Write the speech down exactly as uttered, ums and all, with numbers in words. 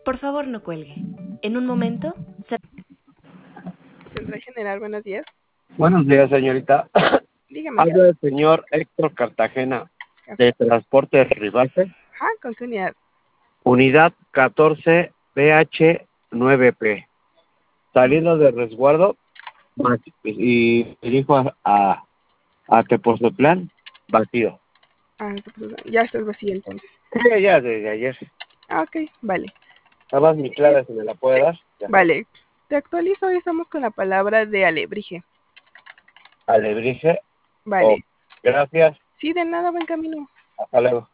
Por favor, no cuelgue. En un momento, se... Central General, buenos días. Buenos días, señorita. Dígame. Habla el señor Héctor Cartagena, de Transporte Ribase, Ajá, ¿con qué unidad? unidad catorce B H nueve P. Saliendo de resguardo va- y dirijo a, a, a Tepoztlán, vacío. Ah, pues, ya estás vacío entonces. Sí, ya desde ayer. Ah, ok, vale. Nada más mi clara, si me la puede dar. Ya. Vale. Te actualizo, hoy estamos con la palabra de alebrije. Alebrije. Vale. Oh, gracias. Sí, de nada, buen camino. Hasta luego.